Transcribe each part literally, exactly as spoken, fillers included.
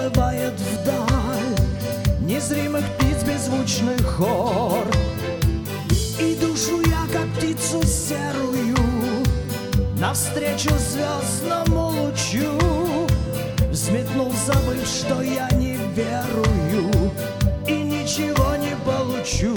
уплывает вдаль незримых птиц беззвучный хор. И душу я, как птицу серую, навстречу звездному лучу взметнул, забыв, что я не верую и ничего не получу.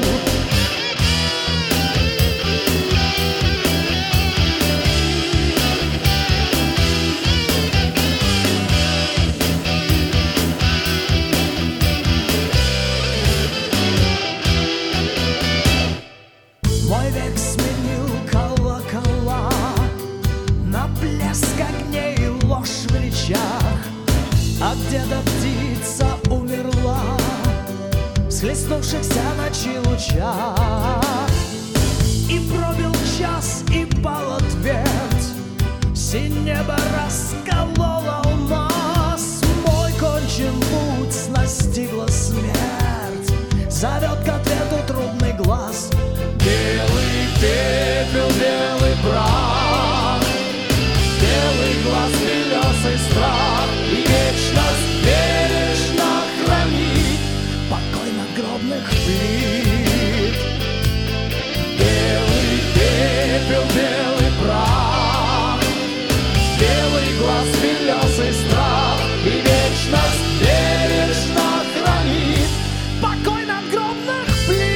Мой век сменил колокола на блеск огней и ложь в речах, а где-то птица умерла в схлестнувшихся ночи лучах. И пробил час, и пал ответ, синь небо расколола у нас. Мой кончен путь настигла смерть, зовет к ответу трудный глаз. Белый пепел, белый прах, белый глаз, белесый страх, и вечность бережно хранит покой надгробных плит. Белый пепел, белый прах, белый глаз, белесый страх, и вечность бережно хранит покой надгробных плит.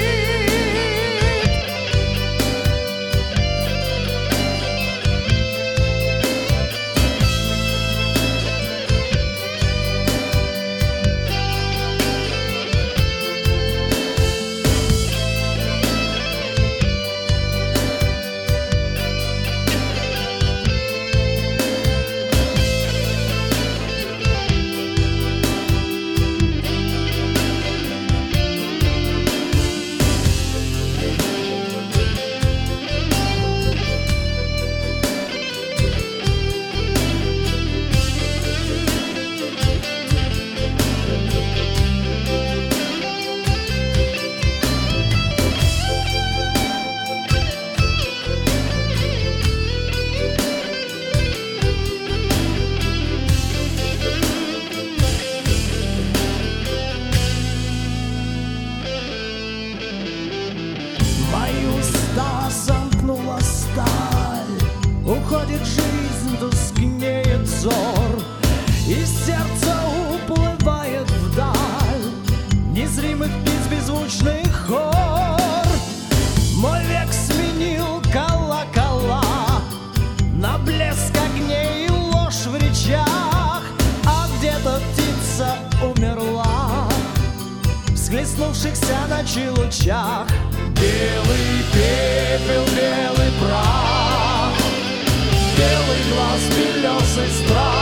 Замкнула сталь, уходит жизнь, тускнеет взор, и сердце уплывает вдаль незримых птиц беззвучный хор. Мой век сменил колокола на блеск огней и ложь в речах, а где-то птица умерла в схлестнувшихся ночи лучах. Белый пепел, белый прах, белый глаз, белесый страх.